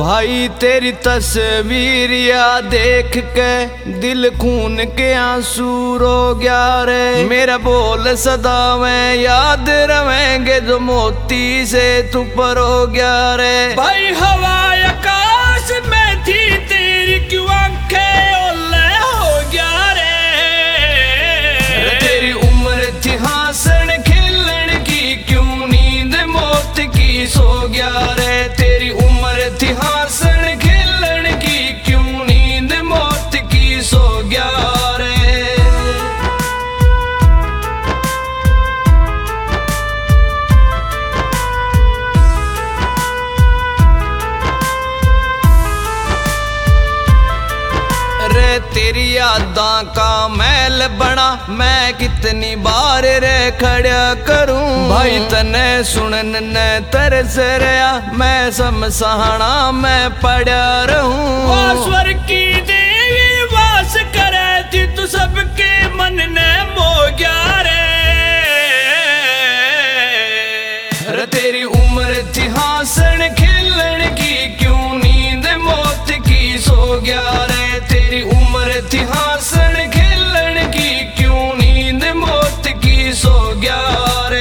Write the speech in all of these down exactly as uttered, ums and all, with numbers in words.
भाई तेरी तस्वीर या देख के दिल खून के आंसू रो गया रे। मेरा बोल सदा में याद रवेंगे जो मोती से तू पर हो गया रे। भाई हवा आकाश में थी तेरी क्यों आंखें ओले हो गया रे। तेरी उम्र थी हंसण खेलन की क्यों नींद मौत की सो गया रे। तेरी उम्र थी हंसण खेलन की क्यों नींद मौत की सो गया रे। रे तेरी यादां का महल बना मैं कितनी बार रे खड़ा करूं। भाई तने सुनन ने तरस रहा मैं समसहाना मैं पड़ा रहूं। स्वर्ग की देवी वास करे थी तू सबके मन ने मो गया रे। रे तेरी उम्र थी हंसण खेलन की क्यों नींद मौत की सो गया रे। तेरी उम्र थी हंसण खेलन की क्यों नींद मौत की सो गया रे।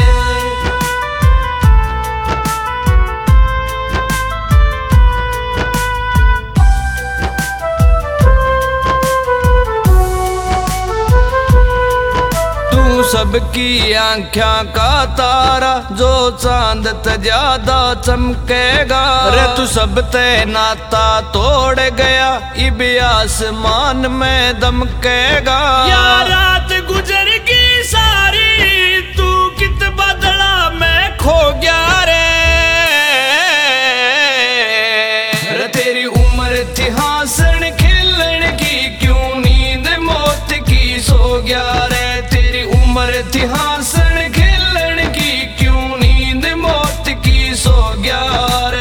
तू सबकी आंखों का तारा जो चांद ते ज्यादा चमकेगा रे। तू सब ते नाता तोड़ गया इब आसमान में दमकेगा। या रात गुजर गई सारी तू कित बदला में खो गया रे। रे तेरी उम्र थी हंसण खेलन की क्यों नींद मौत की सो गया रे। तेरी उम्र थी हंसण खेलन की क्यों नींद मौत की सो गया रे।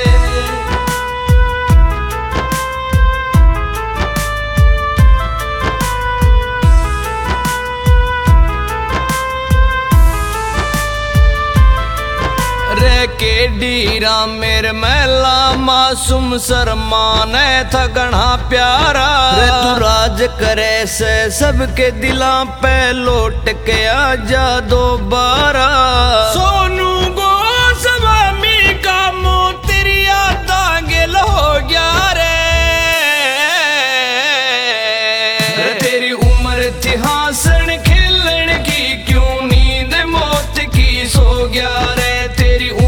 रे के डीरा मेरे महला मासूम शर्माने था घना प्यारा रे। तू राज करे से सबके दिलां पे लौट के आजा दोबारा। सोनू गोस्वामी का मुंह तेरी यादां गिल हो गया रे। तेरी उम्र थी हंसण खेलन की क्यों नींद मौत की सो गया रे। तेरी